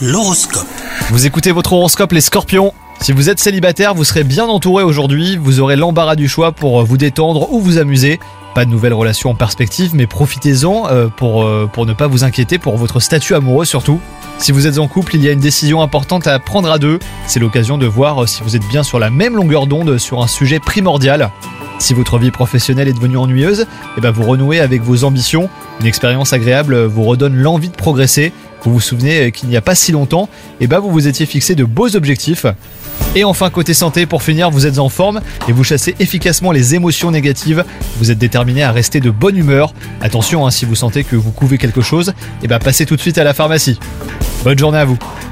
L'horoscope. Vous écoutez votre horoscope les Scorpions. Si vous êtes célibataire, vous serez bien entouré aujourd'hui, vous aurez l'embarras du choix pour vous détendre ou vous amuser. Pas de nouvelles relations en perspective, mais profitez-en pour ne pas vous inquiéter pour votre statut amoureux surtout. Si vous êtes en couple, il y a une décision importante à prendre à deux. C'est l'occasion de voir si vous êtes bien sur la même longueur d'onde sur un sujet primordial. Si votre vie professionnelle est devenue ennuyeuse, vous renouez avec vos ambitions. Une expérience agréable vous redonne l'envie de progresser. Vous vous souvenez qu'il n'y a pas si longtemps, vous vous étiez fixé de beaux objectifs. Et enfin, côté santé, pour finir, vous êtes en forme et vous chassez efficacement les émotions négatives. Vous êtes déterminé à rester de bonne humeur. Attention, si vous sentez que vous couvez quelque chose, passez tout de suite à la pharmacie. Bonne journée à vous.